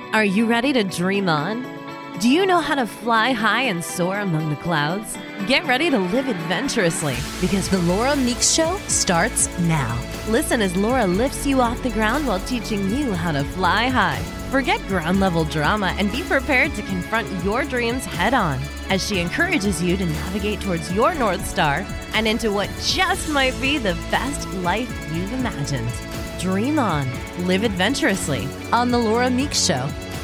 Are you ready to dream on? Do you know how to fly high and soar among the clouds? Get ready to live adventurously because the Laura Meeks Show starts now. Listen as Laura lifts you off the ground while teaching you how to fly high. Forget ground-level drama and be prepared to confront your dreams head-on as she encourages you to navigate towards your North Star and into what just might be the best life you've imagined. Dream on, live adventurously on The Laura Meeks Show.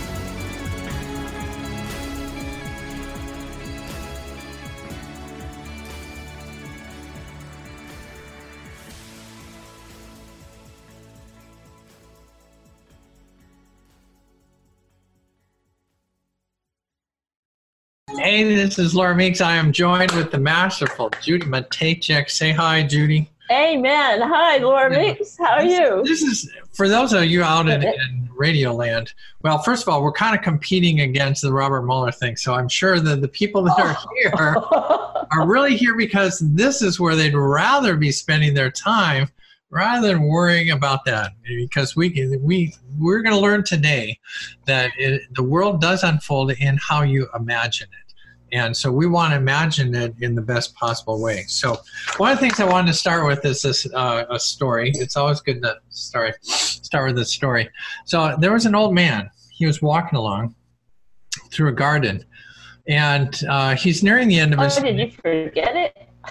Hey, this is Laura Meeks. I am joined with the masterful Judy Matejcek. Say hi, Judy. Amen. Hi, Laura Meeks. How are you? This is, for those of you out in Radio Land, well, first of all, we're kind of competing against the Robert Mueller thing. So I'm sure that the people that are here are really here because this is where they'd rather be spending their time rather than worrying about that. Because we're going to learn today that the world does unfold in how you imagine it. And so we want to imagine it in the best possible way. So one of the things I wanted to start with is this a story. It's always good to start with a story. So there was an old man. He was walking along through a garden, and he's nearing the end of his. Oh, did you forget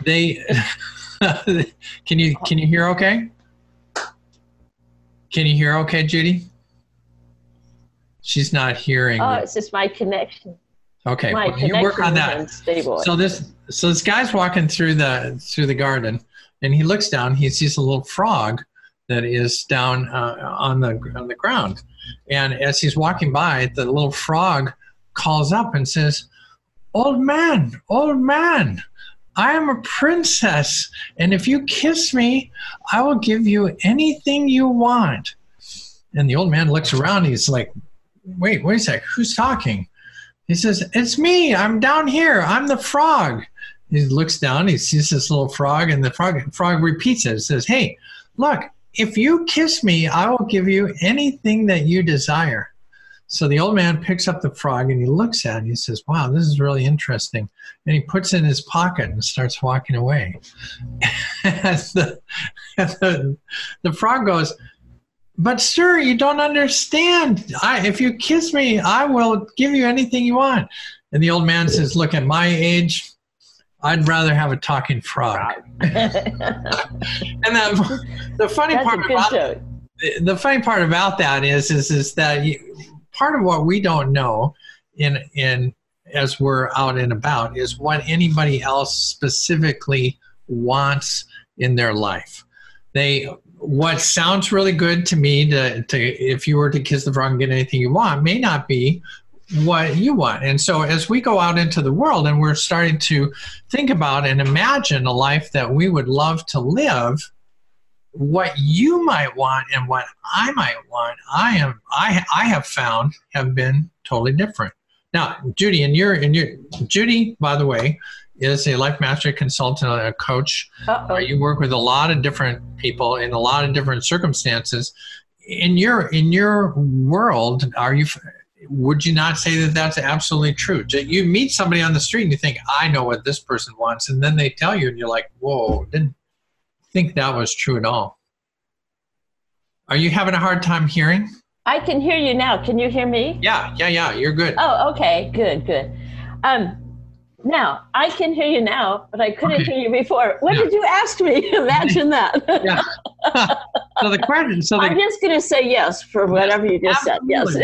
it? Can you hear okay? Can you hear okay, Judy? She's not hearing. Oh, it's just my connection. Okay, well, you work on that. So this guy's walking through the garden, and he looks down. He sees a little frog that is down on the ground, and as he's walking by, the little frog calls up and says, old man, I am a princess, and if you kiss me, I will give you anything you want." And the old man looks around. He's like, wait a sec, who's talking? He says, "It's me. I'm down here. I'm the frog." He looks down. He sees this little frog, and the frog repeats it. It says, "Hey, look, if you kiss me, I will give you anything that you desire." So the old man picks up the frog, and he looks at it, and he says, "Wow, this is really interesting." And he puts it in his pocket and starts walking away. And the frog goes, "But sir, you don't understand. If you kiss me, I will give you anything you want." And the old man says, "Look, at my age, I'd rather have a talking frog." And the funny part about that is that part of what we don't know in as we're out and about is what anybody else specifically wants in their life. What sounds really good to me to if you were to kiss the frog and get anything you want may not be what you want. And so as we go out into the world and we're starting to think about and imagine a life that we would love to live, what you might want and what I might want, I have found have been totally different. Now, Judy, Judy, by the way, is a life mastery consultant and a coach. You work with a lot of different people in a lot of different circumstances. In your world, would you not say that that's absolutely true? You meet somebody on the street and you think, "I know what this person wants," and then they tell you, and you're like, "Whoa, didn't think that was true at all." Are you having a hard time hearing? I can hear you now. Can you hear me? Yeah, you're good. Oh, okay, good. Now, I can hear you now, but I couldn't hear you before. What did you ask me? Imagine that. Yeah. So the question... I'm just going to say yes for whatever you just said. Yes.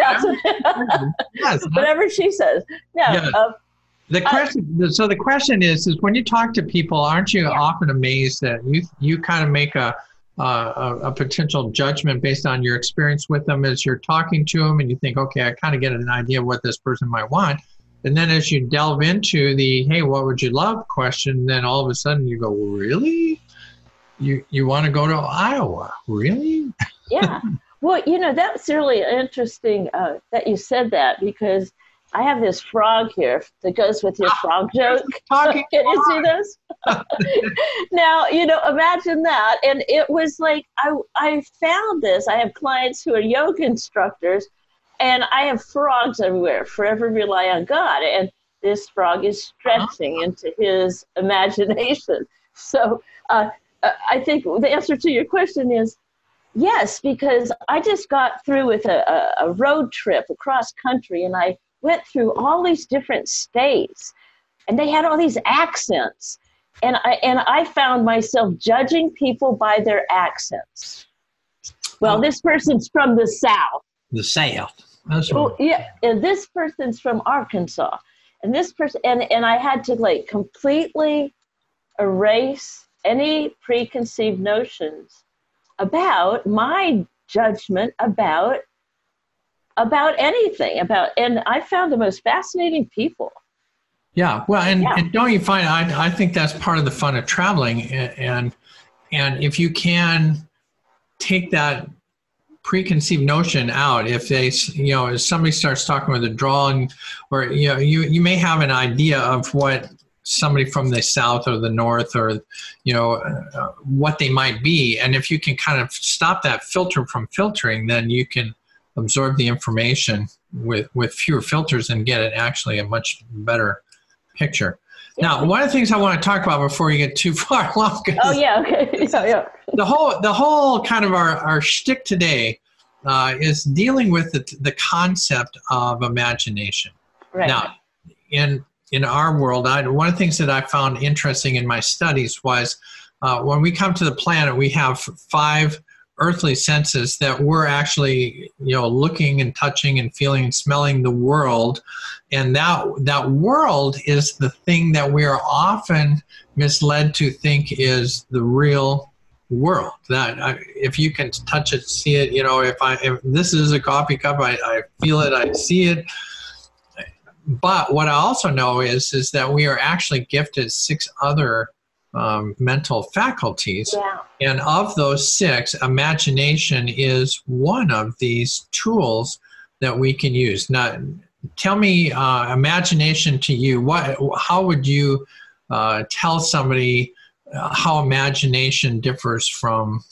Yes. Whatever she says. No. Yeah. The question is when you talk to people, aren't you often amazed that you kind of make a potential judgment based on your experience with them as you're talking to them, and you think, okay, I kind of get an idea of what this person might want. And then as you delve into the, "Hey, what would you love?" question, then all of a sudden you go, "Really? You want to go to Iowa? Really?" Yeah. Well, that's really interesting that you said that, because I have this frog here that goes with your frog joke. Can you see this? Now, imagine that. And it was like, I found this. I have clients who are yoga instructors, And I have frogs everywhere. Forever rely on God. And this frog is stretching into his imagination. So I think the answer to your question is yes, because I just got through with a road trip across country, and I went through all these different states, and they had all these accents. And I found myself judging people by their accents. Well, this person's from the South. The South. Oh, yeah, and this person's from Arkansas. And this person, and I had to like completely erase any preconceived notions about my judgment about anything, and I found the most fascinating people. Yeah, well, and don't you find, I think that's part of the fun of traveling, and if you can take that preconceived notion out, if they, you know, if somebody starts talking with a drawing, or, you know, you may have an idea of what somebody from the South or the North, or, you know, what they might be, and if you can kind of stop that filter from filtering, then you can absorb the information with fewer filters and get it actually a much better picture. Now, one of the things I want to talk about before you get too far along. Oh yeah, okay, yeah. The whole kind of our shtick today is dealing with the concept of imagination. Right. Now, in our world, one of the things that I found interesting in my studies was when we come to the planet, we have 5 earthly senses that we're actually, you know, looking and touching and feeling and smelling the world, and that world is the thing that we are often misled to think is the real world. That if you can touch it, see it, you know, if this is a coffee cup, I feel it, I see it. But what I also know is that we are actually gifted 6 other mental faculties. Yeah. And of those 6, imagination is one of these tools that we can use. Now, tell me, imagination to you, how would you tell somebody how imagination differs from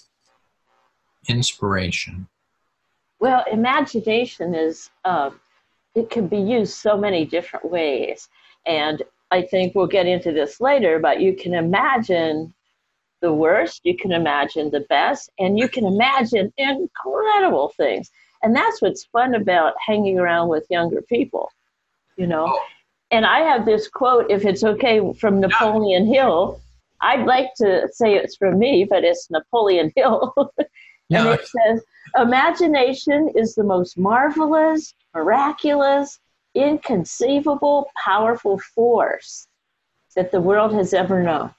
inspiration? Well, imagination is, it can be used so many different ways. And I think we'll get into this later, but you can imagine the worst, you can imagine the best, and you can imagine incredible things. And that's what's fun about hanging around with younger people, you know. Oh. And I have this quote, if it's okay, from Napoleon Hill. I'd like to say it's from me, but it's Napoleon Hill. And it says, imagination is the most marvelous, miraculous, inconceivable, powerful force that the world has ever known.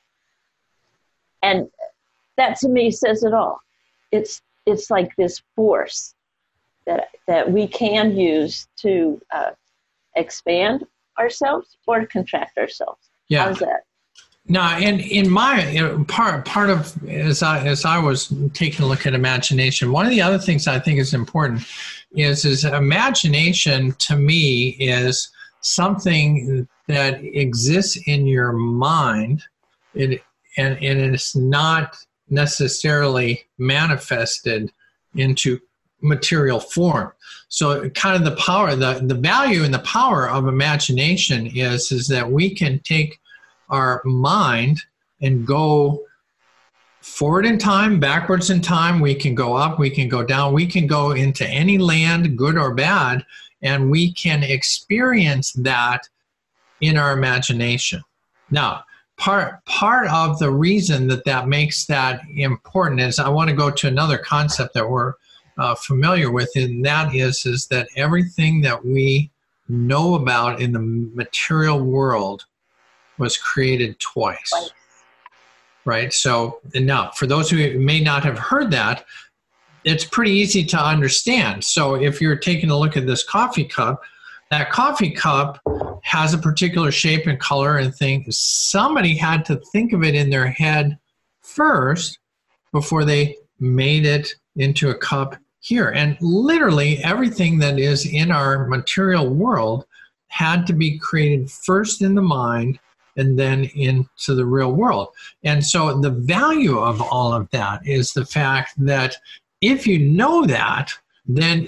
And that to me says it all. It's like this force that we can use to expand ourselves or contract ourselves. Yeah. How's that? Now, in my part of as I was taking a look at imagination, one of the other things I think is important is imagination to me is something that exists in your mind, and it's not necessarily manifested into material form. So kind of the power, the value and the power of imagination is that we can take our mind and go forward in time, backwards in time. We can go up, we can go down, we can go into any land, good or bad, and we can experience that in our imagination. Now, part of the reason that makes that important is I want to go to another concept that we're familiar with, and that is that everything that we know about in the material world was created twice. Right? So now, for those who may not have heard that, it's pretty easy to understand. So if you're taking a look at this coffee cup, that coffee cup has a particular shape and color and thing. Somebody had to think of it in their head first before they made it into a cup here. And literally everything that is in our material world had to be created first in the mind and then into the real world. And so the value of all of that is the fact that if you know that, then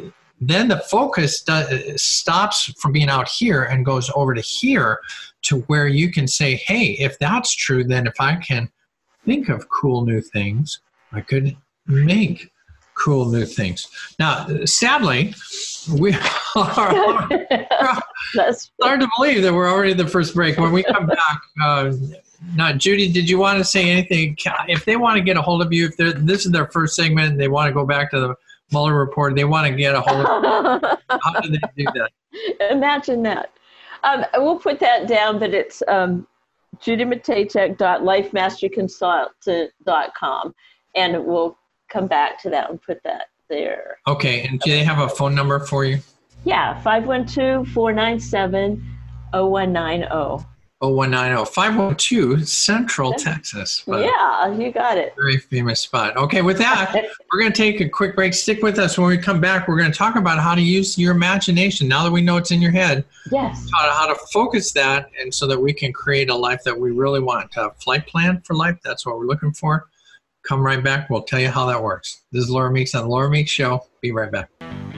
then the focus stops from being out here and goes over to here, to where you can say, hey, if that's true, then if I can think of cool new things, I could make cool new things. Now, sadly, we are it's hard to believe that we're already at the first break. When we come back, now, Judy, did you want to say anything? If they want to get a hold of you, if this is their first segment and they want to go back to the Mueller report, they want to get a hold of you, how do they do that? Imagine that. We'll put that down, but it's judymatejcek.lifemasteryconsultant.com, and we'll come back to that and put that there. Okay, and do they have a phone number for you? Yeah, 512-497-0190. 0190, 512 Central Texas. Yeah, you got it. Very famous spot. Okay, with that, we're going to take a quick break. Stick with us. When we come back, we're going to talk about how to use your imagination. Now that we know it's in your head, yes, how to focus that, and so that we can create a life that we really want. A flight plan for life, that's what we're looking for. Come right back. We'll tell you how that works. This is Laura Meeks on The Laura Meeks Show. Be right back.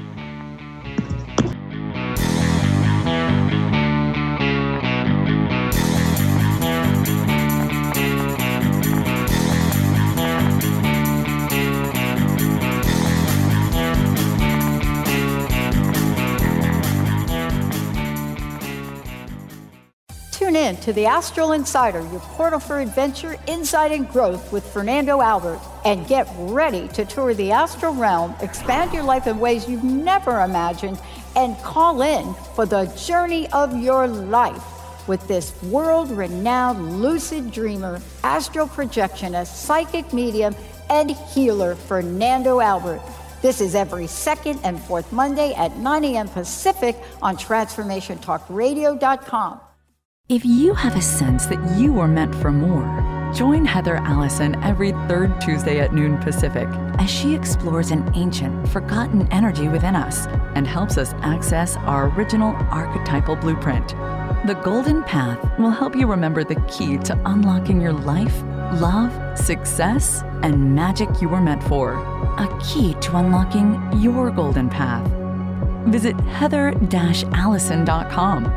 Tune in to the Astral Insider, your portal for adventure, insight, and growth with Fernando Albert. And get ready to tour the astral realm, expand your life in ways you've never imagined, and call in for the journey of your life with this world-renowned lucid dreamer, astral projectionist, psychic medium, and healer, Fernando Albert. This is every second and fourth Monday at 9 a.m. Pacific on TransformationTalkRadio.com. If you have a sense that you are meant for more, join Heather Allison every third Tuesday at noon Pacific as she explores an ancient, forgotten energy within us and helps us access our original archetypal blueprint. The Golden Path will help you remember the key to unlocking your life, love, success, and magic you were meant for. A key to unlocking your golden path. Visit heather-allison.com.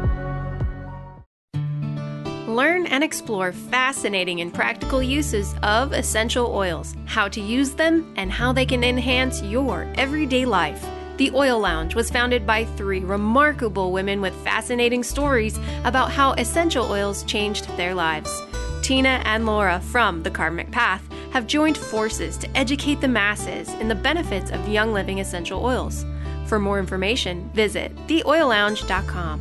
Learn and explore fascinating and practical uses of essential oils, how to use them, and how they can enhance your everyday life. The Oil Lounge was founded by 3 remarkable women with fascinating stories about how essential oils changed their lives. Tina and Laura from The Karmic Path have joined forces to educate the masses in the benefits of Young Living essential oils. For more information, visit theoillounge.com.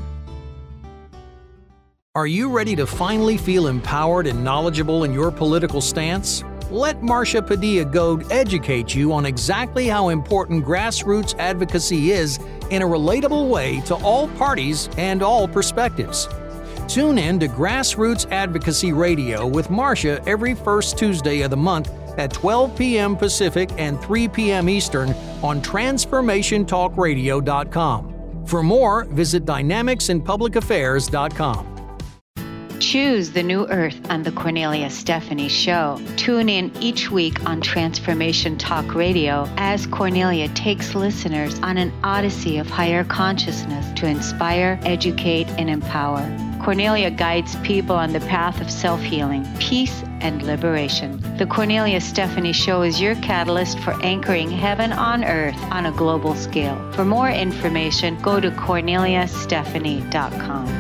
Are you ready to finally feel empowered and knowledgeable in your political stance? Let Marcia Padilla-Goad educate you on exactly how important grassroots advocacy is in a relatable way to all parties and all perspectives. Tune in to Grassroots Advocacy Radio with Marcia every first Tuesday of the month at 12 p.m. Pacific and 3 p.m. Eastern on TransformationTalkRadio.com. For more, visit DynamicsInPublicAffairs.com. Choose the new earth on the Cornelia Stephanie Show. Tune in each week on Transformation Talk Radio as Cornelia takes listeners on an odyssey of higher consciousness to inspire, educate, and empower. Cornelia guides people on the path of self-healing, peace, and liberation. The Cornelia Stephanie Show is your catalyst for anchoring heaven on earth on a global scale. For more information, go to corneliastephanie.com.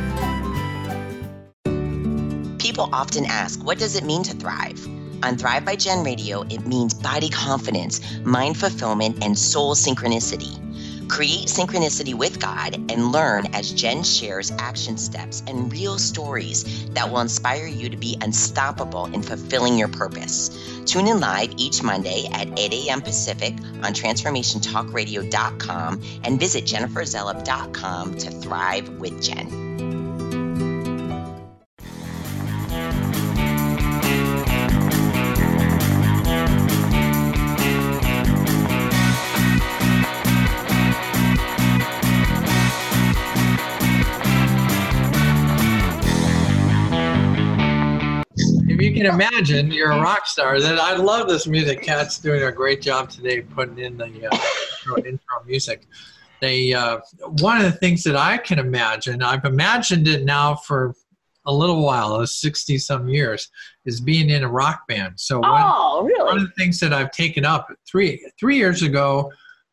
People often ask, what does it mean to thrive? On Thrive by Jen Radio, it means body confidence, mind fulfillment, and soul synchronicity. Create synchronicity with God and learn as Jen shares action steps and real stories that will inspire you to be unstoppable in fulfilling your purpose. Tune in live each Monday at 8 a.m. Pacific on TransformationTalkRadio.com and visit JenniferZellup.com to thrive with Jen. You can imagine you're a rock star. Then I love this music. Kat's doing a great job today putting in the intro music. one of the things that I can imagine, I've imagined it now for a little while, 60 some years, is being in a rock band. So really? One of the things that I've taken up 3 years ago,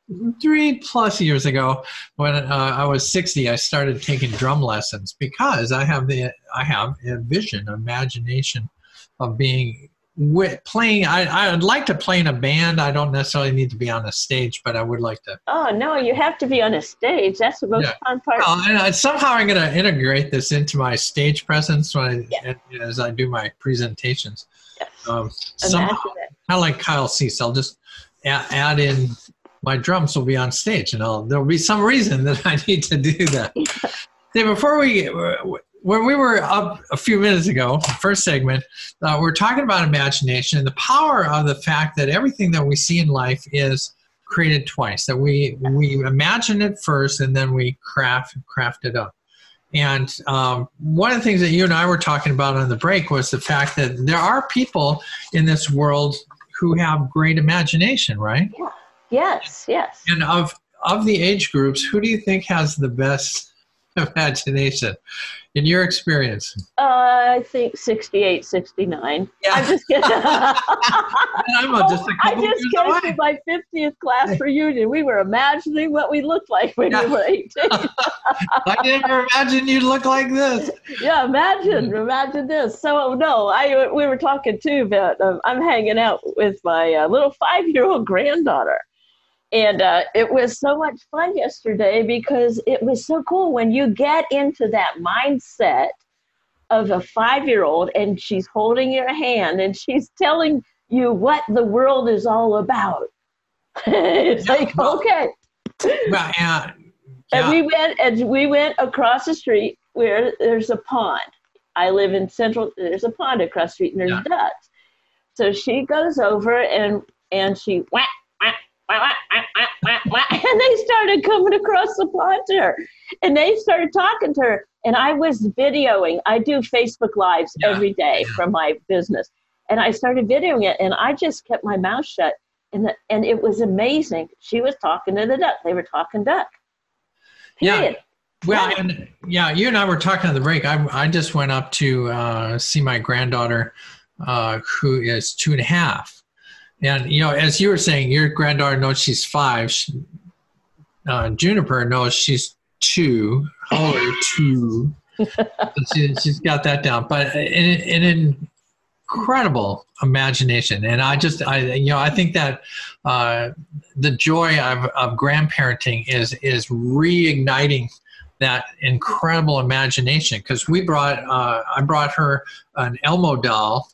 3+ years ago, when I was 60, I started taking drum lessons because I have a vision, imagination of being playing. I'd like to play in a band. I don't necessarily need to be on a stage, but I would like to. Oh no, you have to be on a stage. That's the most fun part. Well, and somehow I'm going to integrate this into my stage presence as I do my presentations. Yes. Somehow, kind of like Kyle Cease, I'll just add in my drums will be on stage, and there'll be some reason that I need to do that. See, when we were up a few minutes ago, first segment, we're talking about imagination and the power of the fact that everything that we see in life is created twice, that we imagine it first and then we craft it up. And one of the things that you and I were talking about on the break was the fact that there are people in this world who have great imagination, right? Yeah. Yes. And of the age groups, who do you think has the best imagination in your experience? I think 68, 69. Yeah. I'm just kidding. I just came to my 50th class reunion. We were imagining what we looked like when we were 18. I never imagined you'd look like this. Yeah, imagine this. So no, we were talking too about. I'm hanging out with my little 5-year-old granddaughter. And it was so much fun yesterday because it was so cool when you get into that mindset of a 5-year-old and she's holding your hand and she's telling you what the world is all about. It's okay. Well, And we went across the street where there's a pond. I live in there's a pond across the street and there's ducks. So she goes over and she whack. And they started coming across the pond to her. And they started talking to her. And I was videoing. I do Facebook Lives every day from my business. And I started videoing it. And I just kept my mouth shut. And it was amazing. She was talking to the duck. They were talking duck. Period. Yeah. Well, and you and I were talking on the break. I just went up to see my granddaughter, who is 2.5. And, as you were saying, your granddaughter knows she's 5. Juniper knows she's 2. How old are you? 2. She's got that down. But an incredible imagination. And I think that the joy of grandparenting is reigniting that incredible imagination. Because I brought her an Elmo doll.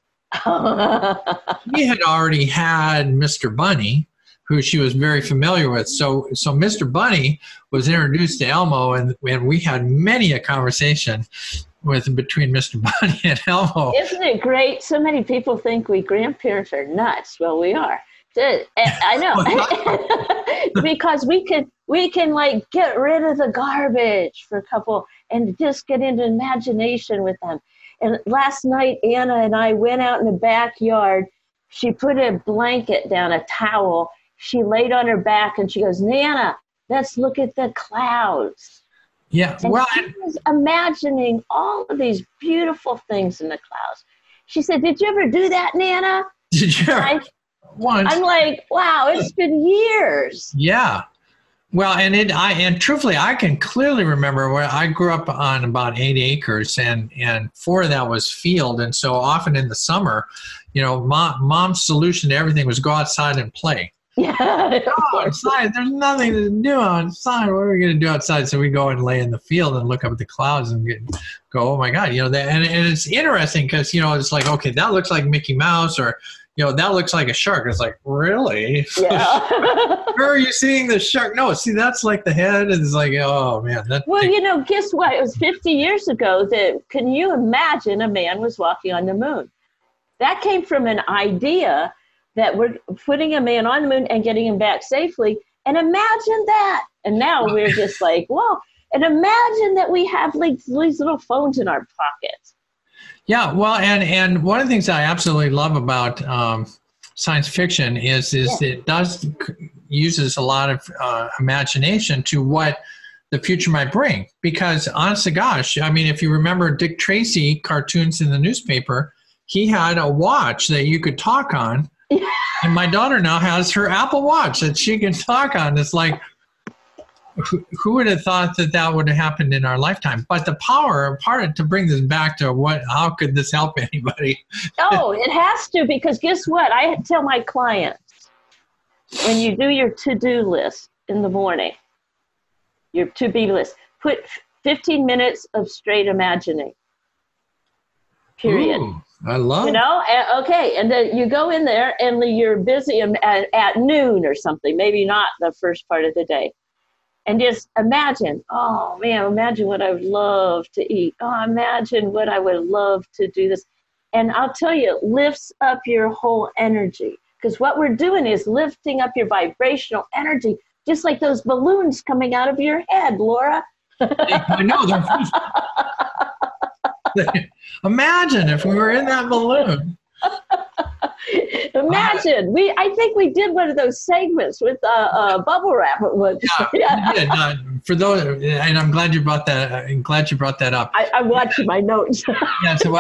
He had already had Mr. Bunny, who she was very familiar with. So Mr. Bunny was introduced to Elmo, and we had many a conversation between Mr. Bunny and Elmo. Isn't it great? So many people think we grandparents are nuts. Well, we are. I know. Because we can like get rid of the garbage for a couple and just get into imagination with them. And last night, Anna and I went out in the backyard. She put a blanket down, a towel. She laid on her back and she goes, Nana, let's look at the clouds. Yeah. And she was imagining all of these beautiful things in the clouds. She said, did you ever do that, Nana? Did you ever? Once. I'm like, wow, it's been years. Yeah. Well, and truthfully, I can clearly remember where I grew up on about 8 acres, and 4 of that was field. And so often in the summer, mom's solution to everything was go outside and play. Yeah. Outside, there's nothing to do outside. What are we going to do outside? So we go and lay in the field and look up at the clouds and go, oh my God, and it's interesting because, it's like, okay, that looks like Mickey Mouse, or, that looks like a shark. It's like, really? Yeah. Where are you seeing the shark? No, see, that's like the head. It's like, oh, man. Well, guess what? It was 50 years ago can you imagine a man was walking on the moon? That came from an idea that we're putting a man on the moon and getting him back safely. And imagine that. And now we're just like, whoa. And imagine that we have like these little phones in our pockets. Yeah, well, and one of the things I absolutely love about science fiction is it does uses a lot of imagination to what the future might bring. Because honest to gosh, I mean, if you remember Dick Tracy cartoons in the newspaper, he had a watch that you could talk on. And my daughter now has her Apple Watch that she can talk on. It's like, who would have thought that would have happened in our lifetime? But the power, to bring this back to how could this help anybody? Oh, it has to, because guess what? I tell my clients, when you do your to-do list in the morning, your to-be list, put 15 minutes of straight imagining. Period. Ooh, I love. Okay, and then you go in there and you're busy at noon or something, maybe not the first part of the day, and just imagine. Oh man, imagine what I would love to eat. Oh, imagine what I would love to do this, and I'll tell you, it lifts up your whole energy, because what we're doing is lifting up your vibrational energy. Just like those balloons coming out of your head, Laura. I know. Imagine if we were in that balloon. Imagine. I think we did one of those segments with bubble wrap at once. Yeah. For those, and I'm glad you brought that. I'm glad you brought that up. I'm watching my notes. Yeah. So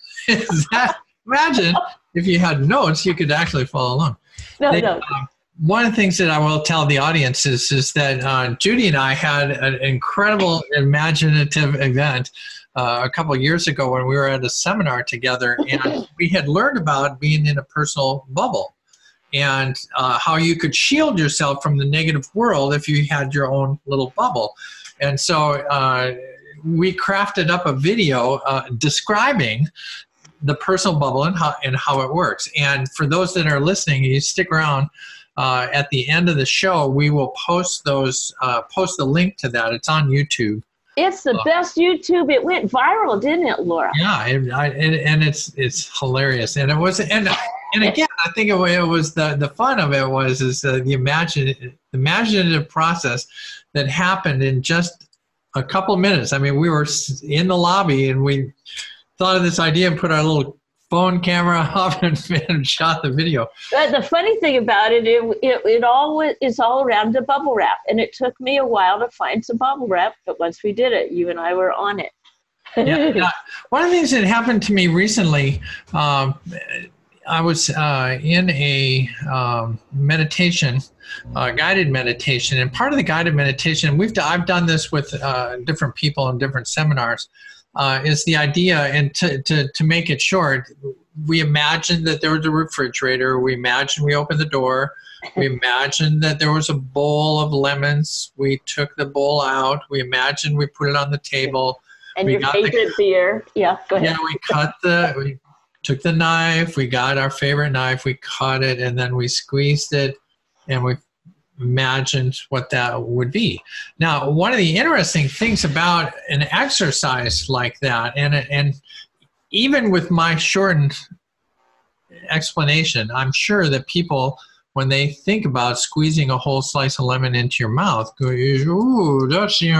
imagine if you had notes, you could actually follow along. No. One of the things that I will tell the audience is that Judy and I had an incredible imaginative event a couple of years ago when we were at a seminar together, and we had learned about being in a personal bubble and how you could shield yourself from the negative world if you had your own little bubble. And so we crafted up a video describing the personal bubble and how it works. And for those that are listening, you stick around. At the end of the show, we will post the link to that. It's on YouTube. It's the best YouTube. It went viral, didn't it, Laura? Yeah, and it's hilarious. And it was, and again, I think it was the fun of it was the imaginative process that happened in just a couple minutes. I mean, we were in the lobby and we thought of this idea and put our little phone camera off and shot the video. But the funny thing about it is all around the bubble wrap, and it took me a while to find some bubble wrap, but once we did it, you and I were on it. Yeah. One of the things that happened to me recently, I was in a meditation, guided meditation, and part of the guided meditation, I've done this with different people in different seminars. Is the idea, and to make it short, we imagined that there was a refrigerator. We imagined we opened the door. We imagined that there was a bowl of lemons. We took the bowl out. We imagined we put it on the table. And your favorite beer. Yeah, go ahead. Yeah, we took the knife. We got our favorite knife. We cut it, and then we squeezed it, and we imagined what that would be. Now, one of the interesting things about an exercise like that, and even with my shortened explanation, I'm sure that people, when they think about squeezing a whole slice of lemon into your mouth, go, ooh, that's, you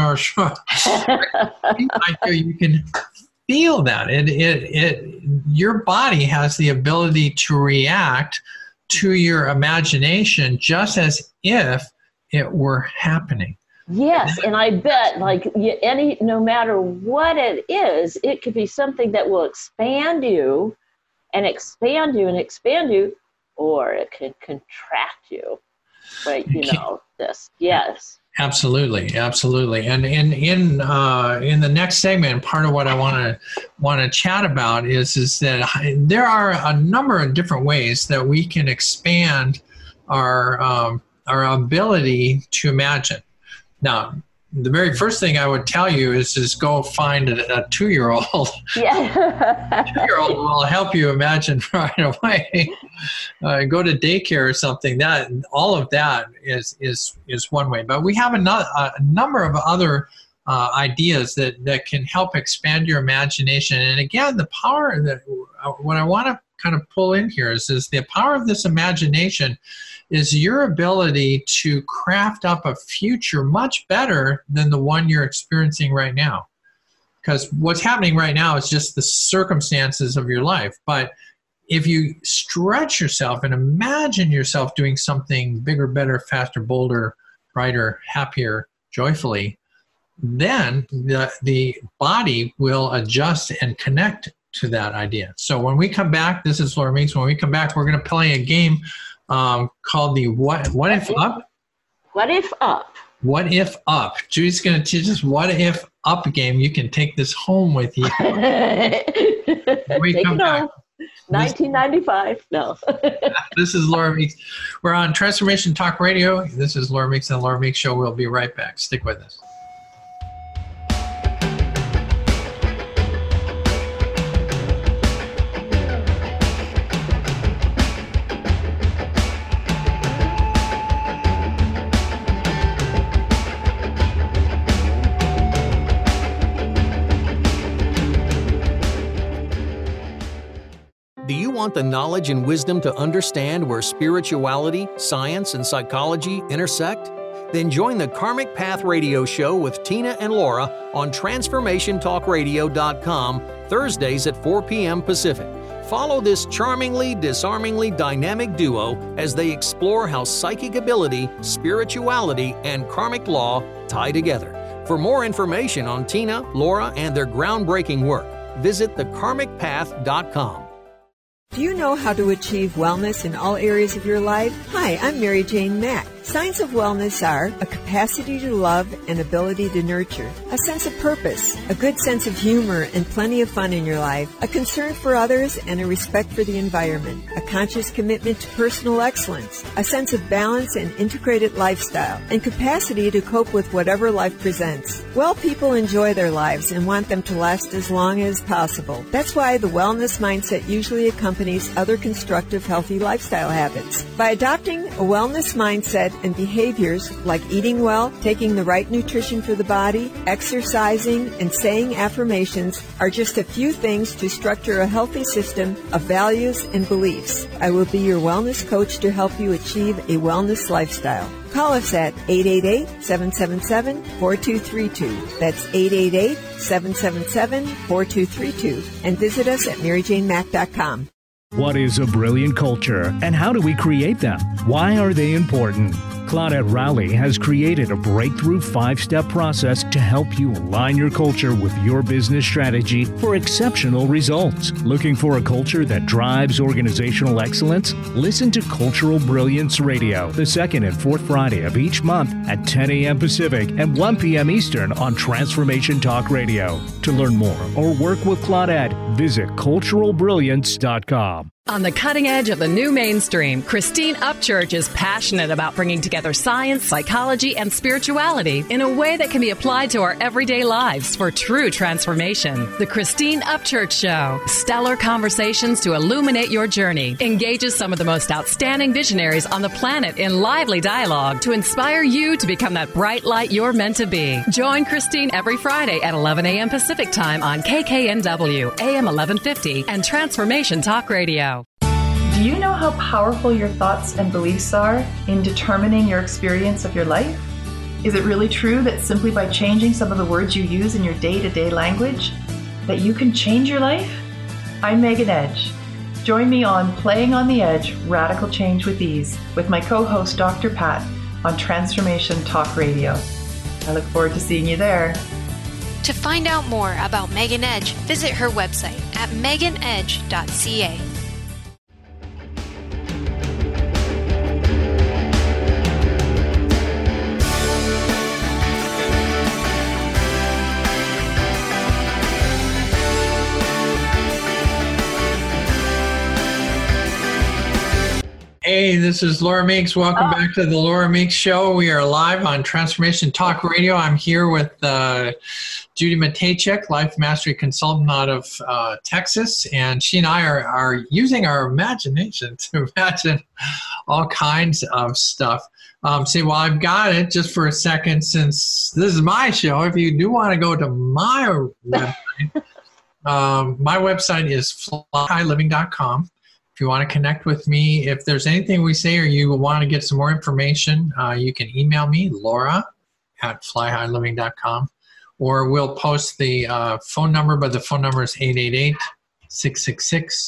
can feel that. Your body has the ability to react to your imagination just as if it were happening. Yes, and I bet no matter what it is, it could be something that will expand you and expand you and expand you, or it can contract you. But yes. Absolutely. And in the next segment, part of what I want to chat about is that there are a number of different ways that we can expand our ability to imagine. Now, the very first thing I would tell you is go find a 2-year-old. Yeah. 2-year-old will help you imagine right away. Go to daycare or something. All of that is one way. But we have a number of other ideas that can help expand your imagination. And again, the power what I want to kind of pull in here is the power of this imagination is your ability to craft up a future much better than the one you're experiencing right now. Because what's happening right now is just the circumstances of your life. But if you stretch yourself and imagine yourself doing something bigger, better, faster, bolder, brighter, happier, joyfully, then the body will adjust and connect to that idea. So when we come back, this is Laura Meeks. When we come back, we're going to play a game called the What If Up? What If Up? What If Up? Judy's going to teach us What If Up game. You can take this home with you. When we come back. 1995. No. This is Laura Meeks. We're on Transformation Talk Radio. This is Laura Meeks and the Laura Meeks Show. We'll be right back. Stick with us. Do you want the knowledge and wisdom to understand where spirituality, science, and psychology intersect? Then join the Karmic Path Radio Show with Tina and Laura on TransformationTalkRadio.com Thursdays at 4 p.m. Pacific. Follow this charmingly, disarmingly dynamic duo as they explore how psychic ability, spirituality, and karmic law tie together. For more information on Tina, Laura, and their groundbreaking work, visit thekarmicpath.com. Do you know how to achieve wellness in all areas of your life? Hi, I'm Mary Jane Mack. Signs of wellness are a capacity to love and ability to nurture, a sense of purpose, a good sense of humor and plenty of fun in your life, a concern for others and a respect for the environment, a conscious commitment to personal excellence, a sense of balance and integrated lifestyle, and capacity to cope with whatever life presents. Well people enjoy their lives and want them to last as long as possible. That's why the wellness mindset usually accompanies other constructive, healthy lifestyle habits. By adopting a wellness mindset and behaviors like eating well, taking the right nutrition for the body, exercising, and saying affirmations are just a few things to structure a healthy system of values and beliefs. I will be your wellness coach to help you achieve a wellness lifestyle. Call us at 888-777-4232. That's 888-777-4232. And visit us at MaryJaneMack.com. What is a brilliant culture, and how do we create them? Why are they important? Claudette Rowley has created a breakthrough 5-step process to help you align your culture with your business strategy for exceptional results. Looking for a culture that drives organizational excellence? Listen to Cultural Brilliance Radio, the second and fourth Friday of each month at 10 a.m. Pacific and 1 p.m. Eastern on Transformation Talk Radio. To learn more or work with Claudette, visit culturalbrilliance.com. On the cutting edge of the new mainstream, Christine Upchurch is passionate about bringing together science, psychology, and spirituality in a way that can be applied to our everyday lives for true transformation. The Christine Upchurch Show, stellar conversations to illuminate your journey, engages some of the most outstanding visionaries on the planet in lively dialogue to inspire you to become that bright light you're meant to be. Join Christine every Friday at 11 a.m. Pacific Time on KKNW, AM 1150, and Transformation Talk Radio. Do you know how powerful your thoughts and beliefs are in determining your experience of your life? Is it really true that simply by changing some of the words you use in your day-to-day language, that you can change your life? I'm Megan Edge. Join me on Playing on the Edge, Radical Change with Ease, with my co-host Dr. Pat on Transformation Talk Radio. I look forward to seeing you there. To find out more about Megan Edge, visit her website at meganedge.ca. Hey, this is Laura Meeks. Welcome back to the Laura Meeks Show. We are live on Transformation Talk Radio. I'm here with Judy Matejcik, Life Mastery Consultant out of Texas, and she and I are using our imagination to imagine all kinds of stuff. Say, well, I've got it just for a second since this is my show. If you do want to go to my website, my website is flyhighliving.com. If you want to connect with me, if there's anything we say or you want to get some more information, you can email me, Laura@flyhighliving.com, or we'll post the phone number, but the phone number is 888-666-4666.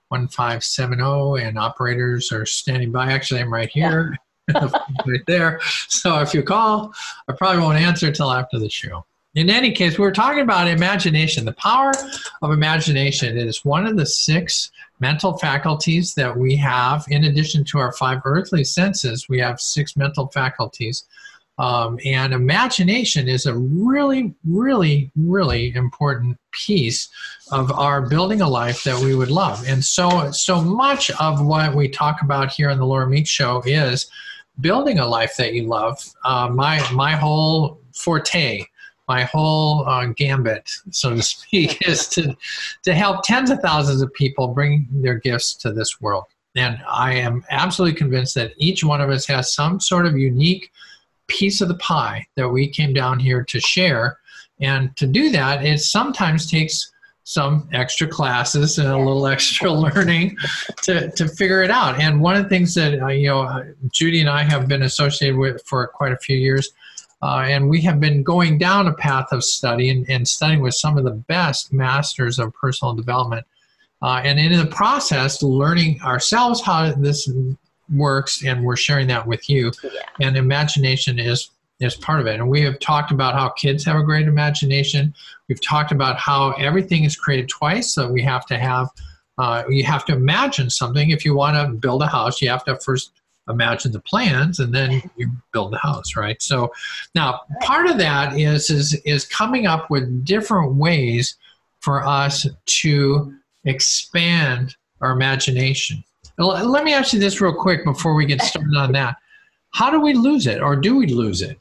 1570, and operators are standing by. Actually, I'm right here, right there. So if you call, I probably won't answer until after the show. In any case, we're talking about imagination. The power of imagination is one of the 6 mental faculties that we have. In addition to our 5 earthly senses, we have 6 mental faculties. And imagination is a really, really, really important piece of our building a life that we would love. And so much of what we talk about here on the Laura Meeks Show is building a life that you love. My whole forte, my whole gambit, so to speak, is to help tens of thousands of people bring their gifts to this world. And I am absolutely convinced that each one of us has some sort of unique piece of the pie that we came down here to share. And to do that, it sometimes takes some extra classes and a little extra learning to figure it out. And one of the things that Judy and I have been associated with for quite a few years, and we have been going down a path of study and studying with some of the best masters of personal development. And in the process, learning ourselves how this works, and we're sharing that with you. And imagination is part of it. And we have talked about how kids have a great imagination. We've talked about how everything is created twice, so we have to have you have to imagine something. If you want to build a house, you have to first imagine the plans, and then you build the house, right? So now part of that is coming up with different ways for us to expand our imagination. Let me ask you this real quick before we get started on that. How do we lose it, or do we lose it?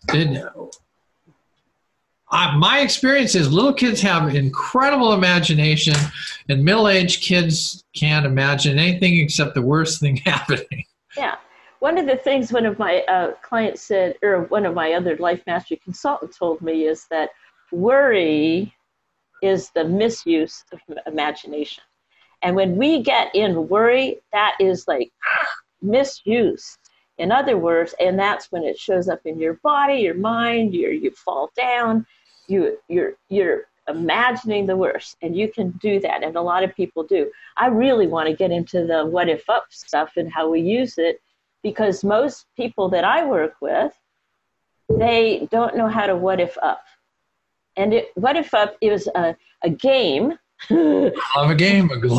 My experience is little kids have incredible imagination, and middle-aged kids can't imagine anything except the worst thing happening. Yeah. One of the things one of my clients said, or one of my other life mastery consultants told me, is that worry is the misuse of imagination. And when we get in worry, that is like misuse. In other words, and that's when it shows up in your body, your mind, you fall down, you're imagining the worst, and you can do that, and a lot of people do. I really want to get into the what if up stuff and how we use it, because most people that I work with, they don't know how to what if up. And what if up is a game. Of a game. And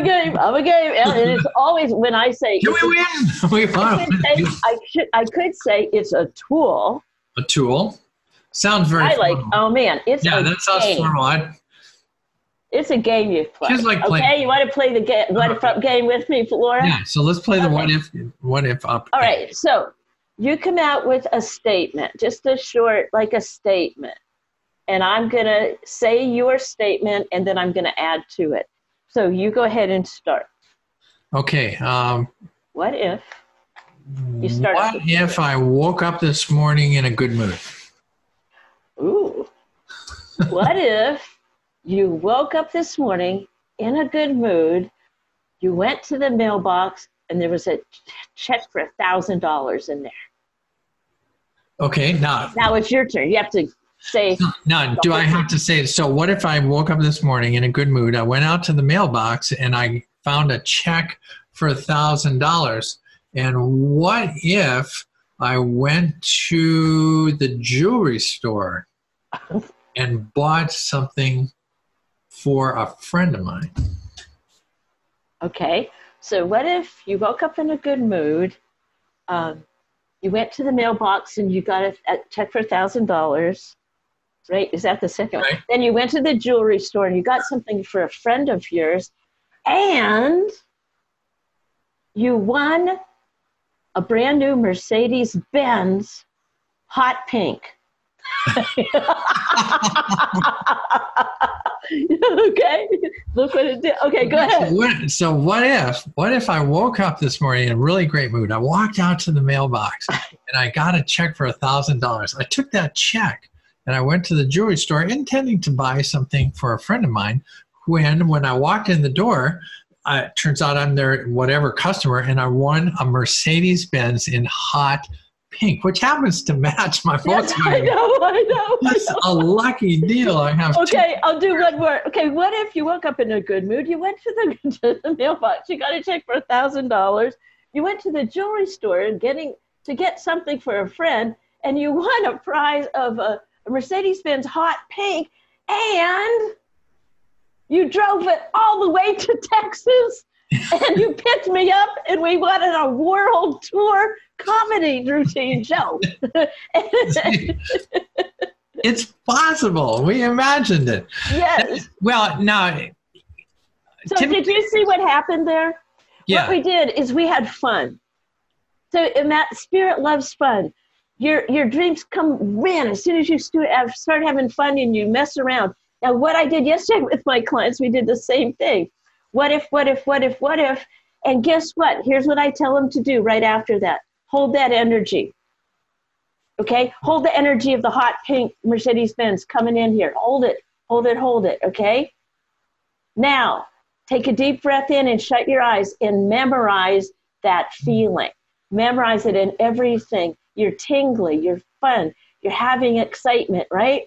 it's always, when I say, do we win? We won. I could say it's a tool. A tool. Sounds very fun. Oh man, it's a that sounds fun. It's a game you play. Okay, you want to play the what if up game with me, Laura? Yeah, so let's play the what if up. All right, so you come out with a statement, just a short, like a statement. And I'm going to say your statement, and then I'm going to add to it. So you go ahead and start. Okay. What if you start? What if I woke up this morning in a good mood? Ooh. What if you woke up this morning in a good mood, you went to the mailbox, and there was a check for $1,000 in there? Okay. Now it's your turn. You have to say. Now, do I have to say, so what if I woke up this morning in a good mood, I went out to the mailbox, and I found a check for $1,000, and what if I went to the jewelry store and bought something for a friend of mine? Okay, so what if you woke up in a good mood, you went to the mailbox and you got a check for $1,000, right? Is that the second one? Then you went to the jewelry store and you got something for a friend of yours, and you won a brand new Mercedes-Benz hot pink. Okay, look what it did. Okay, go ahead. So what if I woke up this morning in a really great mood? I walked out to the mailbox and I got a check for $1,000. I took that check and I went to the jewelry store intending to buy something for a friend of mine. When I walked in the door, it turns out I'm their whatever customer, and I won a Mercedes-Benz in hot pink, which happens to match my Volkswagen. Yes, I know. That's a lucky deal. I have. Okay, I'll do one more. Okay, what if you woke up in a good mood? You went to the mailbox. You got a check for $1,000. You went to the jewelry store and to get something for a friend, and you won a prize of a Mercedes-Benz hot pink, and you drove it all the way to Texas, and you picked me up, and we went on a world tour comedy routine show. It's possible. We imagined it. Yes. Well, now. So did you see what happened there? Yeah. What we did is we had fun. So in that spirit loves fun. Your dreams come in as soon as you start having fun and you mess around. Now, what I did yesterday with my clients, we did the same thing. What if? And guess what? Here's what I tell them to do right after that. Hold that energy. Okay? Hold the energy of the hot pink Mercedes-Benz coming in here. Hold it, okay? Now, take a deep breath in and shut your eyes and memorize that feeling. Memorize it in everything. You're tingly, you're fun, you're having excitement, right?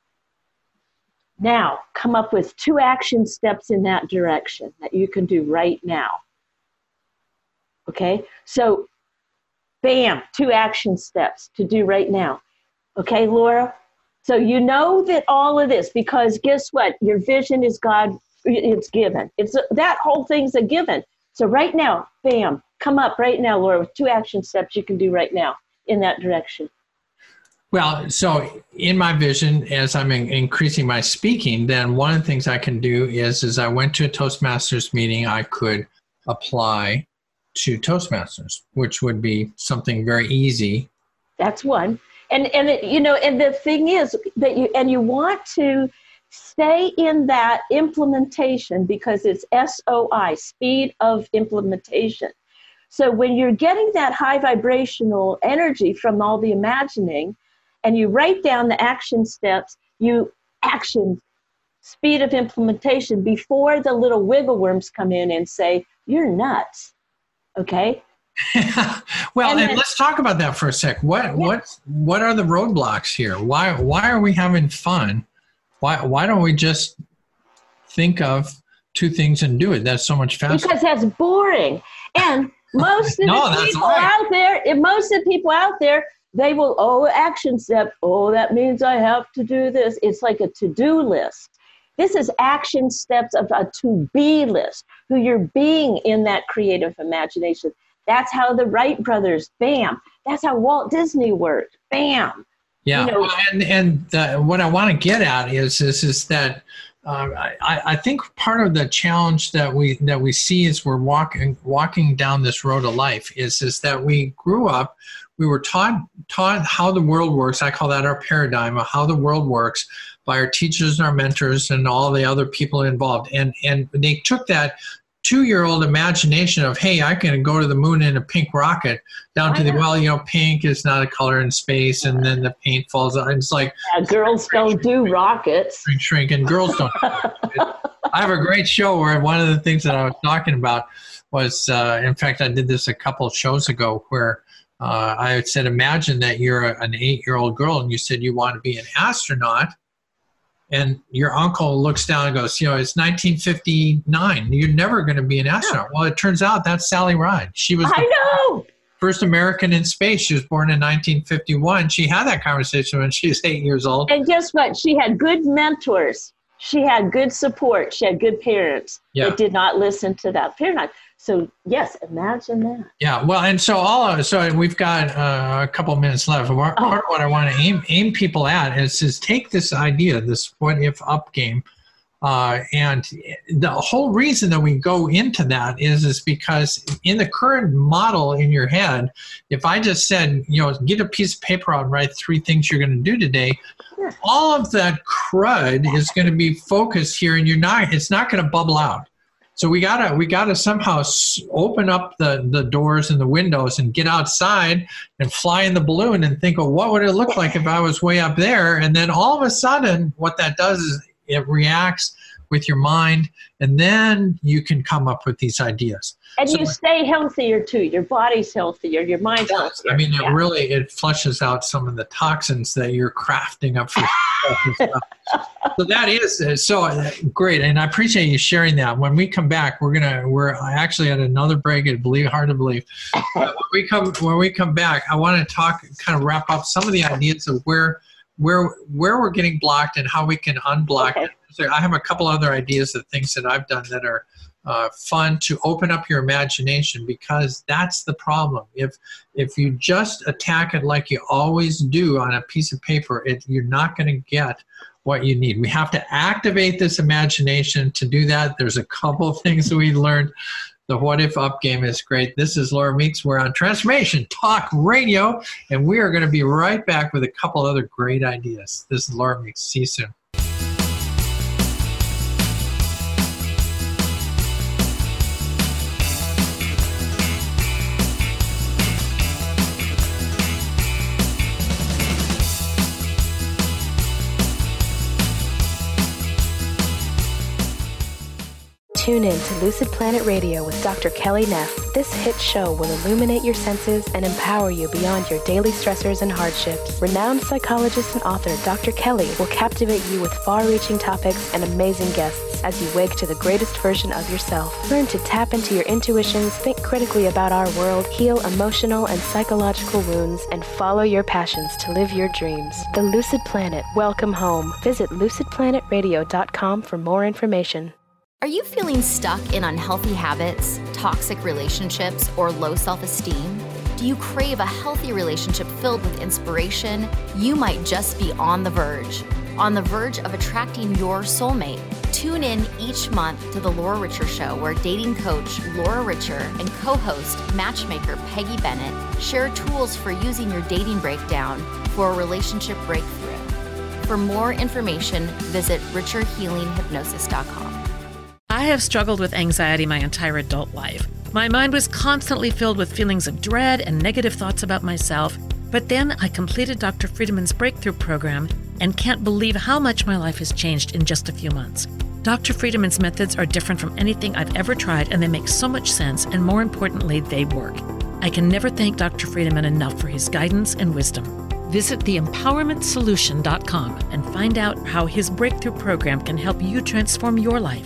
Now, come up with 2 action steps in that direction that you can do right now. Okay? So, bam, 2 action steps to do right now. Okay, Laura? So you know that all of this, because guess what? Your vision is God, it's given. That whole thing's a given. So right now, bam, come up right now, Laura, with 2 action steps you can do right now in that direction. Well, so in my vision, as I'm increasing my speaking, then one of the things I can do is I went to a Toastmasters meeting, I could apply to Toastmasters, which would be something very easy. That's one. And the thing is that you want to stay in that implementation because it's SOI, speed of implementation. So when you're getting that high vibrational energy from all the imagining and you write down the action steps, speed of implementation before the little wiggle worms come in and say, you're nuts. Okay? Well, and let's talk about that for a sec. What are the roadblocks here? Why are we having fun? Why don't we just think of 2 things and do it? That's so much faster. Because that's boring. And most of the people out there, they will, action step. That means I have to do this. It's like a to-do list. This is action steps of a to-be list, who you're being in that creative imagination. That's how the Wright brothers, bam. That's how Walt Disney worked, bam. Yeah, what I want to get at is that I think part of the challenge that we see as we're walking down this road of life is that we grew up, we were taught how the world works. I call that our paradigm of how the world works by our teachers and our mentors and all the other people involved, and they took that 2-year-old imagination of, hey, I can go to the moon in a pink rocket, down to pink is not a color in space, and then the paint falls out. It's like, girls don't do rockets. Shrink, and girls don't. I have a great show where one of the things that I was talking about was, in fact, I did this a couple of shows ago, where I said, imagine that you're an 8-year-old girl, and you said you want to be an astronaut. And your uncle looks down and goes, it's 1959. You're never going to be an astronaut. Well, it turns out that's Sally Ride. She was the first American in space. She was born in 1951. She had that conversation when she was 8 years old. And guess what? She had good mentors. She had good support. She had good parents that did not listen to that paradigm. So, yes, imagine that. Yeah, well, and so we've got a couple minutes left. Part of what I want to aim people at is take this idea, this what-if up game, and the whole reason that we go into that is because in the current model in your head, if I just said, get a piece of paper out and write 3 things you're going to do today, all of that crud is going to be focused here, and it's not going to bubble out. So we gotta somehow open up the doors and the windows and get outside and fly in the balloon and think, what would it look like if I was way up there? And then all of a sudden, what that does is it reacts with your mind, and then you can come up with these ideas. And so, you stay healthier too. Your body's healthier. Your mind's healthier. I mean, it flushes out some of the toxins that you're crafting up for yourself. So that is so great, and I appreciate you sharing that. When we come back, we're actually at another break. Hard to believe. When we come back, I want to kind of wrap up some of the ideas of where we're getting blocked and how we can unblock it. So I have a couple other ideas of things that I've done that are fun to open up your imagination, because that's the problem. If you just attack it like you always do on a piece of paper, you're not going to get what you need. We have to activate this imagination. To do that, there's a couple of things that we learned. The What If Up game is great. This is Laura Meeks. We're on Transformation Talk Radio, and we are going to be right back with a couple other great ideas. This is Laura Meeks. See you soon. Tune in to Lucid Planet Radio with Dr. Kelly Neff. This hit show will illuminate your senses and empower you beyond your daily stressors and hardships. Renowned psychologist and author Dr. Kelly will captivate you with far-reaching topics and amazing guests as you wake to the greatest version of yourself. Learn to tap into your intuitions, think critically about our world, heal emotional and psychological wounds, and follow your passions to live your dreams. The Lucid Planet. Welcome home. Visit lucidplanetradio.com for more information. Are you feeling stuck in unhealthy habits, toxic relationships, or low self-esteem? Do you crave a healthy relationship filled with inspiration? You might just be on the verge of attracting your soulmate. Tune in each month to The Laura Richer Show, where dating coach Laura Richer and co-host matchmaker Peggy Bennett share tools for using your dating breakdown for a relationship breakthrough. For more information, visit richerhealinghypnosis.com. I have struggled with anxiety my entire adult life. My mind was constantly filled with feelings of dread and negative thoughts about myself. But then I completed Dr. Friedman's breakthrough program and can't believe how much my life has changed in just a few months. Dr. Friedman's methods are different from anything I've ever tried, and they make so much sense, and more importantly, they work. I can never thank Dr. Friedman enough for his guidance and wisdom. Visit theempowermentsolution.com and find out how his breakthrough program can help you transform your life.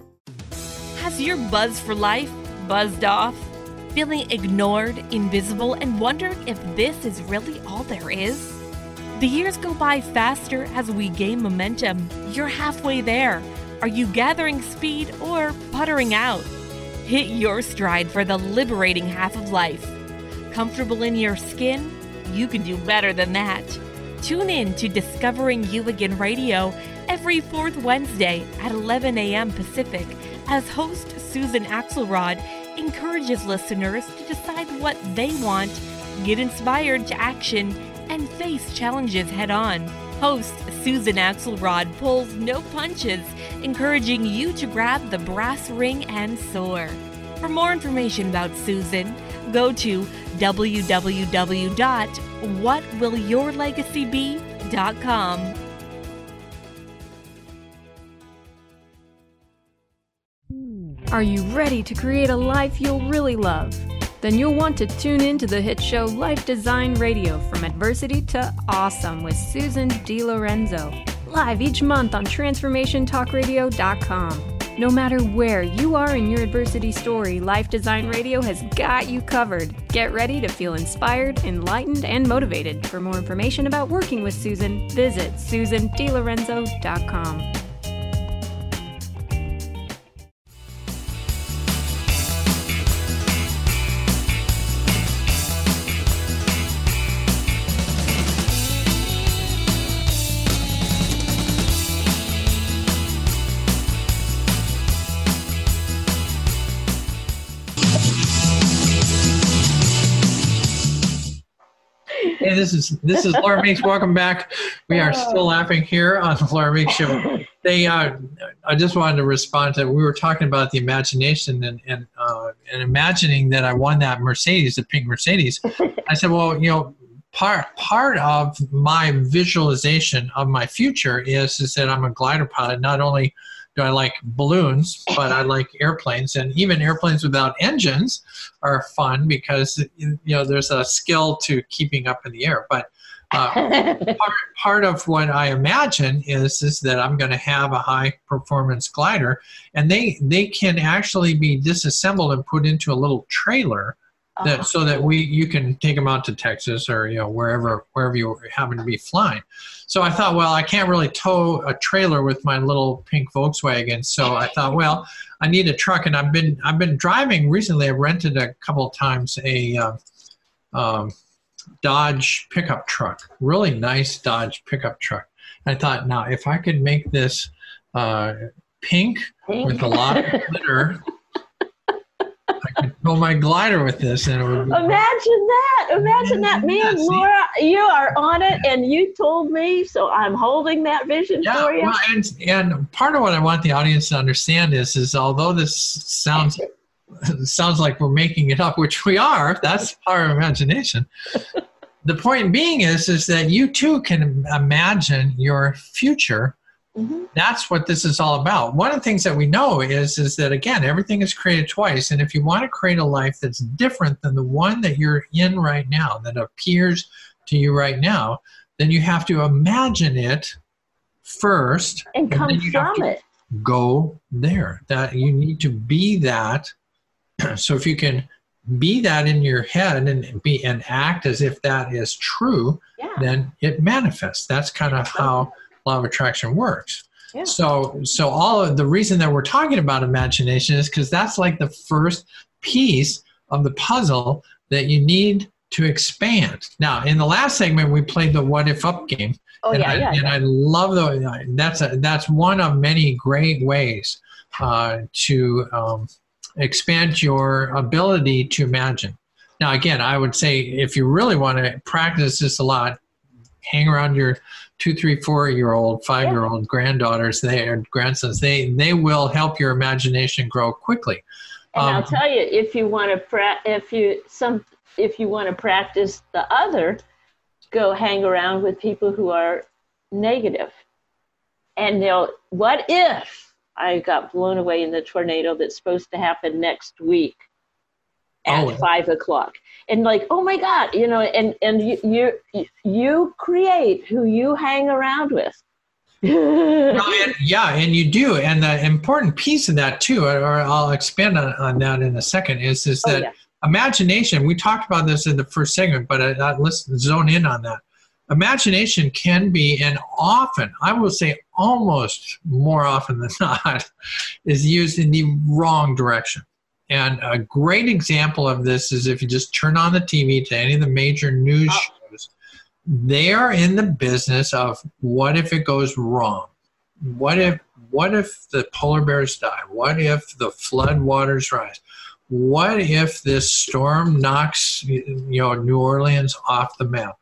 Has your buzz for life buzzed off? Feeling ignored, invisible, and wondering if this is really all there is? The years go by faster as we gain momentum. You're halfway there. Are you gathering speed or puttering out? Hit your stride for the liberating half of life. Comfortable in your skin? You can do better than that. Tune in to Discovering You Again Radio every fourth Wednesday at 11 a.m. Pacific as host Susan Axelrod encourages listeners to decide what they want, get inspired to action, and face challenges head-on. Host Susan Axelrod pulls no punches, encouraging you to grab the brass ring and soar. For more information about Susan, go to www.whatwillyourlegacybe.com. Are you ready to create a life you'll really love? Then you'll want to tune in to the hit show Life Design Radio, From Adversity to Awesome with Susan DiLorenzo. Live each month on TransformationTalkRadio.com. No matter where you are in your adversity story, Life Design Radio has got you covered. Get ready to feel inspired, enlightened, and motivated. For more information about working with Susan, visit SusanDiLorenzo.com. Hey, this is Laura Meeks. Welcome back. We are still laughing here on the Laura Meeks Show. I just wanted to respond to, we were talking about the imagination and imagining that I won that Mercedes, the pink Mercedes. I said, well, you know, part of my visualization of my future is that I'm a glider pilot. Not only do I like balloons, but I like airplanes, and even airplanes without engines are fun because, you know, there's a skill to keeping up in the air. But part of what I imagine is that I'm going to have a high performance glider, and they can actually be disassembled and put into a little trailer so that you can take them out to Texas or, you know, wherever you happen to be flying. So I thought, well, I can't really tow a trailer with my little pink Volkswagen. So I thought, well, I need a truck, and I've been driving recently. I've rented a couple of times a Dodge pickup truck, really nice Dodge pickup truck. I thought, now if I could make this pink with a lot of glitter, I could tow my glider with this, and it would be Imagine that. Me and Laura, you are on it, and you told me, so I'm holding that vision for you. Well, and part of what I want the audience to understand is although this sounds like we're making it up, which we are, that's our imagination. The point being is that you too can imagine your future. Mm-hmm. That's what this is all about. One of the things that we know is that, again, everything is created twice. And if you want to create a life that's different than the one that you're in right now, that appears to you right now, then you have to imagine it first. And come from it. Go there. That you need to be that. So if you can be that in your head and act as if that is true, then it manifests. That's kind of how law of attraction works. Yeah. So all of the reason that we're talking about imagination is because that's like the first piece of the puzzle that you need to expand. Now, in the last segment, we played the What If Up game. And I love that's one of many great ways to expand your ability to imagine. Now, again, I would say if you really want to practice this a lot, hang around your 2, 3, 4-year-old, 5-year-old granddaughters, grandsons. They will help your imagination grow quickly. And I'll tell you, if you want to practice the other, go hang around with people who are negative, and what if I got blown away in the tornado that's supposed to happen next week at 5 o'clock? And like, oh my God, you know, and you create who you hang around with. And you do. And the important piece of that too, or I'll expand on that in a second, is that imagination, we talked about this in the first segment, but let's zone in on that. Imagination can be, and often, I will say almost more often than not, is used in the wrong direction. And a great example of this is if you just turn on the TV to any of the major news shows, they are in the business of what if it goes wrong? What if the polar bears die? What if the flood waters rise? What if this storm knocks New Orleans off the map?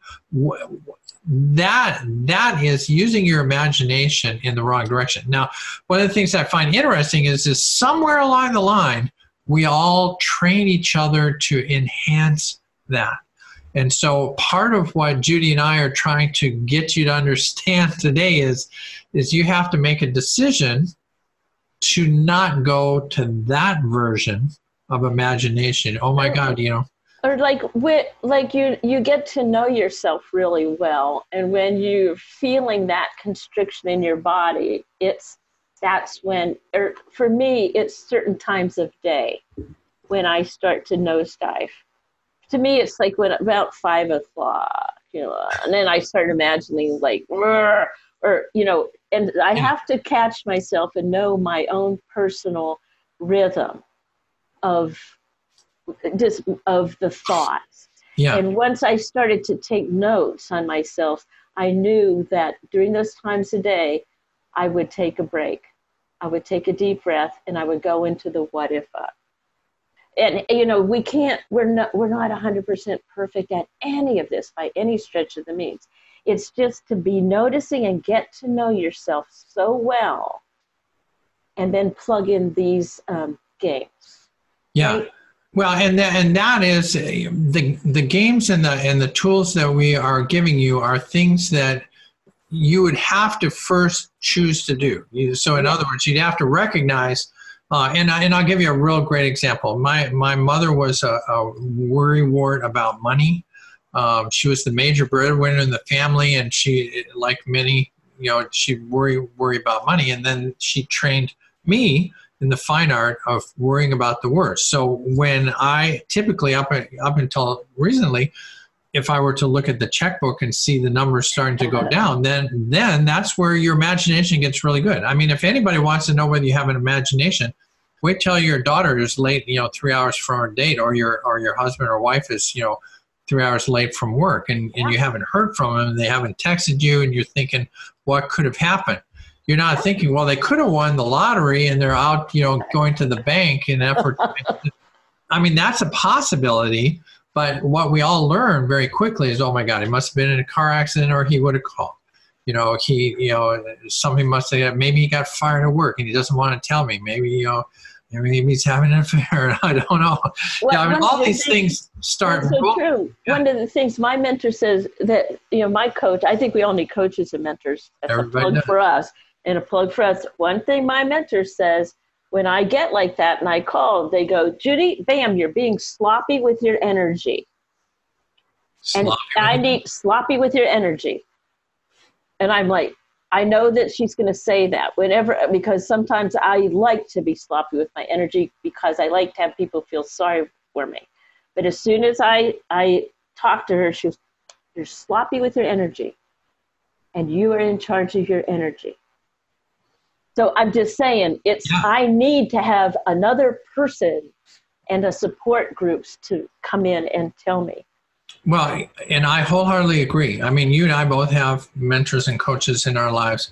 That is using your imagination in the wrong direction. Now, one of the things I find interesting is somewhere along the line, we all train each other to enhance that. And so part of what Judy and I are trying to get you to understand today is you have to make a decision to not go to that version of imagination. Oh my God, Or you get to know yourself really well, and when you're feeling that constriction in your body, that's when, or for me, it's certain times of day when I start to nosedive. To me, it's like when about 5 o'clock, and then I start imagining and I have to catch myself and know my own personal rhythm of the thoughts. Yeah. And once I started to take notes on myself, I knew that during those times a day, I would take a break. I would take a deep breath, and I would go into the what if up. And we're not 100% perfect at any of this by any stretch of the means. It's just to be noticing and get to know yourself so well, and then plug in these games. Yeah. Right? Well, and that is the games and the tools that we are giving you are things that you would have to first choose to do. So in other words, you'd have to recognize, and I'll give you a real great example. My mother was a worrywart about money. She was the major breadwinner in the family, and she, like many, she'd worry about money. And then she trained me in the fine art of worrying about the worst. So when I typically, up until recently, if I were to look at the checkbook and see the numbers starting to go down, then that's where your imagination gets really good. I mean, if anybody wants to know whether you have an imagination, wait till your daughter is late, 3 hours from her date, or your husband or wife is, 3 hours late from work, and you haven't heard from them, and they haven't texted you, and you're thinking, what could have happened? You're not thinking, well, they could have won the lottery and they're out, going to the bank in effort. I mean, that's a possibility. But what we all learn very quickly is, oh my God, he must have been in a car accident, or he would have called. Something must have, maybe he got fired at work and he doesn't want to tell me. Maybe, maybe he's having an affair. I don't know. All these things start. That's so true. Yeah. One of the things my mentor says that, my coach, I think we all need coaches and mentors. That's a plug for us and a plug for us. One thing my mentor says, when I get like that and I call, they go, Judy, bam, you're being sloppy with your energy. Sloppy with your energy. And I'm like, I know that she's going to say that because sometimes I like to be sloppy with my energy because I like to have people feel sorry for me. But as soon as I talk to her, she goes, you're sloppy with your energy and you are in charge of your energy. So I'm just saying, I need to have another person and a support groups to come in and tell me. Well, and I wholeheartedly agree. I mean, you and I both have mentors and coaches in our lives,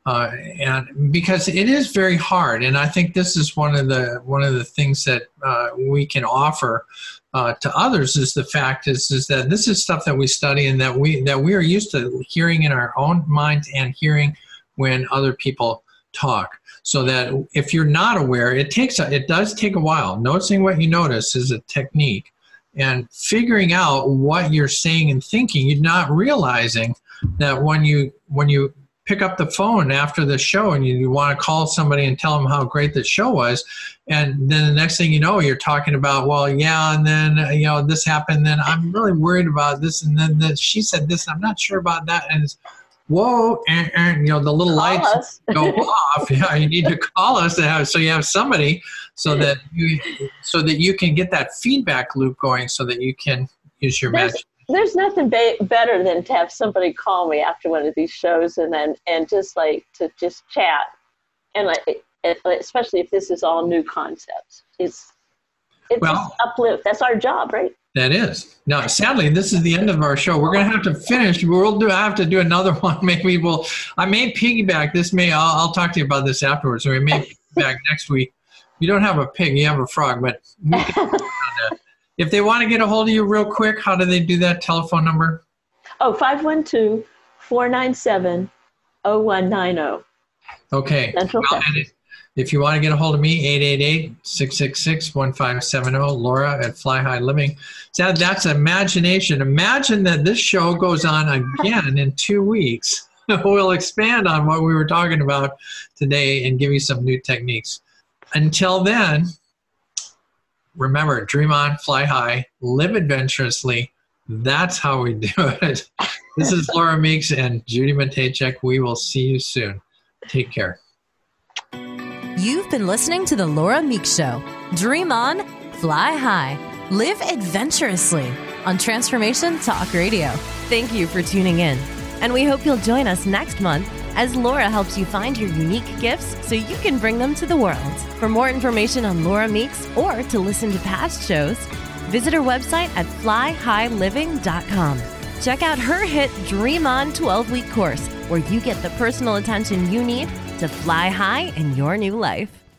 and because it is very hard. And I think this is one of the things that we can offer to others is the fact is that this is stuff that we study and that we are used to hearing in our own minds and hearing when other people talk. So that if you're not aware, it does take a while. Noticing what you notice is a technique, and figuring out what you're saying and thinking. You're not realizing that when you pick up the phone after the show and you want to call somebody and tell them how great the show was, and then the next thing you know, you're talking about, well, yeah, and then this happened, then I'm really worried about this, and then she said this, I'm not sure about that, and it's, whoa, and the little lights go off. Yeah, you need to call us so you have somebody so that you can get that feedback loop going so that you can use your magic. There's nothing better than to have somebody call me after one of these shows and just to chat, and especially if this is all new concepts. It's just uplift. That's our job, right? That is. Now, sadly, this is the end of our show. We're going to have to finish. I have to do another one. Maybe I may piggyback. I'll talk to you about this afterwards. So we may piggyback next week. You don't have a pig, you have a frog, but we can if they want to get a hold of you real quick, how do they do that? Telephone number? 512-497-0190. Okay. If you want to get a hold of me, 888-666-1570, Laura at Fly High Living. So that's imagination. Imagine that this show goes on again in 2 weeks. We'll expand on what we were talking about today and give you some new techniques. Until then, remember, dream on, fly high, live adventurously. That's how we do it. This is Laura Meeks and Judy Matejcek. We will see you soon. Take care. You've been listening to The Laura Meeks Show. Dream on, fly high, live adventurously on Transformation Talk Radio. Thank you for tuning in, and we hope you'll join us next month as Laura helps you find your unique gifts so you can bring them to the world. For more information on Laura Meeks or to listen to past shows, visit her website at flyhighliving.com. Check out her hit Dream On 12-week course, where you get the personal attention you need to fly high in your new life.